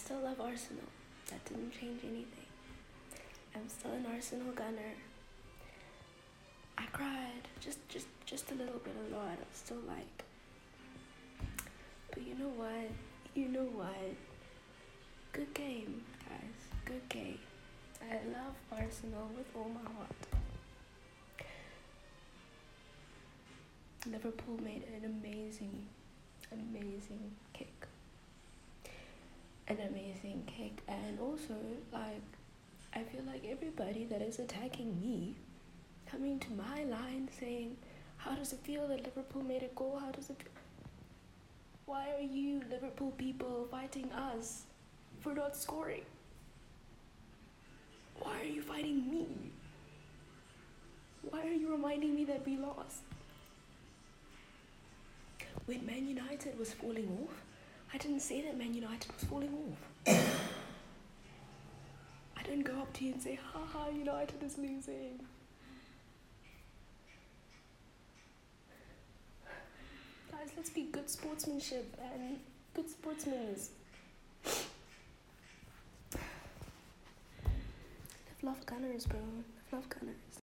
still love Arsenal. That didn't change anything. I'm still an Arsenal gunner. I cried just a little bit, a lot. I was still like, but you know what? You know what? Good game, guys. Good game. I love Arsenal with all my heart. Liverpool made an amazing kick. And also, like, I feel like everybody that is attacking me, coming to my line saying, how does it feel that Liverpool made a goal? How does it feel? Why are you Liverpool people fighting us for not scoring? Why are you fighting me? Why are you reminding me that we lost? When Man United was falling off, I didn't say that Man United was falling off. I didn't go up to you and say, haha, United is losing. Guys, let's be good sportsmanship and good sportsmen. Love Gunners, bro. Love Gunners.